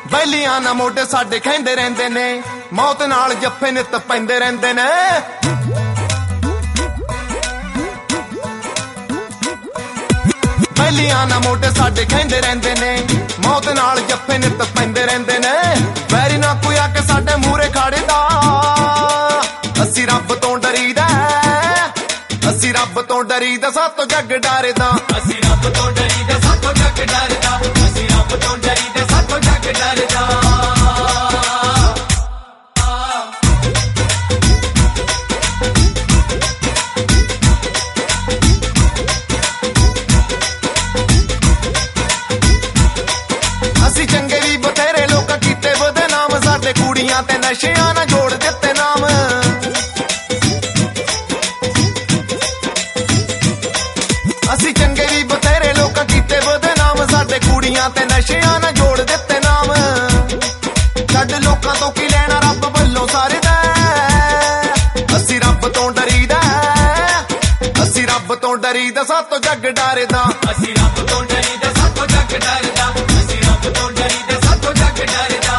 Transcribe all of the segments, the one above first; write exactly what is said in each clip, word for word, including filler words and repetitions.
ਬੈਲੀਆਂ ਨਾ ਮੋਢੇ ਸਾਡੇ ਖੈਂਦੇ ਰਹਿੰਦੇ ਨੇ, ਮੌਤ ਨਾਲ ਜੱਫੇ ਨਿੱਤ ਪੈਂਦੇ ਰਹਿੰਦੇ ਨੇ। ਬੈਲੀਆਂ ਨਾ ਮੋਢੇ ਸਾਡੇ ਖੈਂਦੇ ਰਹਿੰਦੇ ਨੇ, ਮੌਤ ਨਾਲ ਜੱਫੇ ਨਿੱਤ ਪੈਂਦੇ ਰਹਿੰਦੇ ਨੇ। ਵੈਰੀ ਨਾ ਕੋਈ ਆ ਕੇ ਸਾਡੇ ਮੂਹਰੇ ਖੜਦਾ, ਅਸੀਂ ਰੱਬ ਤੋਂ ਡਰੀਦਾ, ਅਸੀਂ ਰੱਬ ਤੋਂ ਡਰੀਦਾ, ਸਾਤੋਂ ਜੱਗ ਡਰਦਾ। ਅਸੀਂ ਰੱਬ ਤੋਂ ਡਰੀਦਾ, ਸਾਤੋਂ ਜੱਗ ਡਰਦਾ, ਅਸੀਂ ਰੱਬ ਤੋਂ ਡਰੀਦਾ, ਸਾਤੋਂ ਜੱਗ ਡਰਦਾ। ਅਸੀਂ ਚੰਗੇ ਵੀ ਬਥੇਰੇ ਲੋਕ ਕੀਤੇ ਬਦਨਾਮ, ਸਾਡੇ ਕੁੜੀਆਂ ਤੇ ਨਸ਼ਿਆਂ ਨਾਲ ਜੋੜ ਦਿੱਤੇ ਨਾਮ। ਅਸੀਂ ਚੰਗੇ ਵੀ ਬਥੇਰੇ ਲੋਕ ਕੀਤੇ ਬਦਨਾਮ, ਸਾਡੇ ਕੁੜੀਆਂ ਤੇ ਨਸ਼ਿਆਂ ਨਾਲ ਜੋੜ ਦਿੱਤੇ ਨਾਮ। ਛੱਡ ਲੋਕਾਂ ਤੋਂ ਕੀ ਲੈਣਾ, ਰੱਬ ਵੱਲੋਂ ਸਾਰੇ ਦਾ, ਅਸੀਂ ਰੱਬ ਤੋਂ ਡਰੀਦਾ, ਅਸੀਂ ਰੱਬ ਤੋਂ ਡਰੀਦਾ, ਸਾਤੋਂ ਜੱਗ ਡਰਦਾ। ਅਸੀਂ ਰੱਬ ਤੋਂ ਡਰੀਦਾ, ਸਾਤੋਂ ਜੱਗ ਡਰਦਾ, ਅਸੀਂ ਰੱਬ ਤੋਂ ਡਰੀਦਾ, ਸਾਤੋਂ ਜੱਗ ਡਰਦਾ।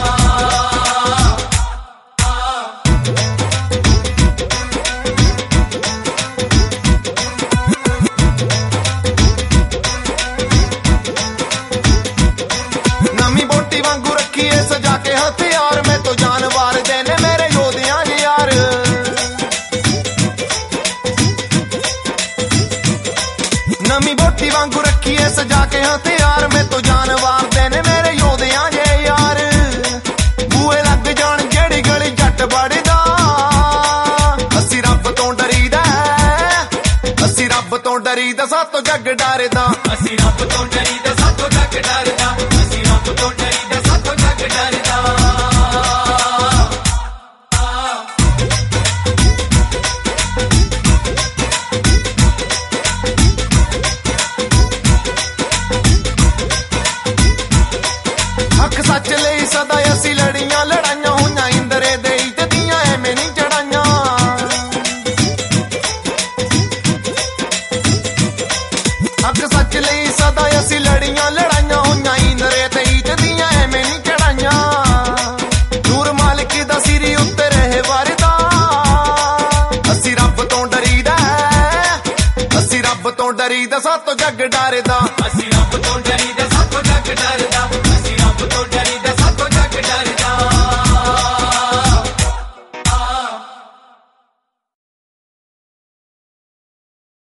ਨਵੀਂ ਬੋਟੀ ਵਾਂਗੂ ਰੱਖੀਏ ਸਜਾ ਕੇ ਹਥਿਆਰ, ਮੈਂ ਤੋਂ ਜਾਨਵਾਰ ਦੇ ਨੇ ਮੇਰੇ ਯੋਧਿਆਂ ਦੇ ਯਾਰ। ਨਵੀਂ ਬੋਟੀ ਵਾਂਗੂ ਰੱਖੀਏ ਸਜਾ ਕੇ ਹਥਿਆਰ, ਮੈਂ ਤੋਂ ਜਾਨਵਾਰ ਦੇ ਨੇ ਮੇਰੇ ਯੋਧਿਆਂ ਦੇ ਯਾਰ। ਬੂਏ ਲੱਗ ਜਾਣ ਜਿਹੜੀ ਗਲੀ ਜੱਟ ਵੜਦਾ, ਅਸੀਂ ਰੱਬ ਤੋਂ ਡਰੀਦਾ, ਅਸੀਂ ਰੱਬ ਤੋਂ ਡਰੀਦਾ, ਸਾਤੋਂ ਜੱਗ ਡਰਦਾ। ਅਸੀਂ ਰੱਬ ਤੋਂ ਡਰੀਦਾ, ਸਾਤੋਂ ਜੱਗ ਡਰਦਾ, ਅਸੀਂ ਰੱਬ ਤੋਂ ਡਰੀਦਾ, ਸਾਤੋਂ ਜੱਗ ਡਰਦਾ। ਹੱਕ ਸੱਚ ਲਈ ਸਦਾ ਅਸੀਂ ਲੜੀਆਂ, ਲੜਾਈਆਂ ਹੋਈਆਂ ਇੰਦਰੇ ਦੇ ਇੱਜ਼ਤ ਦੀਆਂ ਐਵੇਂ ਨਹੀਂ ਚੜਾਈਆਂ। ਹੱਕ ਸੱਚ ਲਈ ਸਦਾ ਅਸੀਂ ਲੜੀਆਂ, ਲੜਾਈਆਂ ਹੋਈਆਂ ਇੰਦਰੇ ਤੇ ਇੱਜ਼ਤ ਦੀਆਂ ਐਵੇਂ ਨਹੀਂ ਚੜਾਈਆਂ। ਨੂਰ ਮਾਲਿਕ ਦਾ ਸਿਰੀ ਉੱਤੇ ਰਹੇ ਵਰਦਾ, ਅਸੀਂ ਰੱਬ ਤੋਂ ਡਰੀਦਾ, ਅਸੀਂ ਰੱਬ ਤੋਂ ਡਰੀਦਾ, ਸਾਤੋਂ ਜੱਗ ਡਰਦਾ। ਅਸੀਂ ਰੱਬ ਤੋਂ ਡਰੀਦਾ, ਸਾਤੋਂ ਜੱਗ ਡਰਦਾ।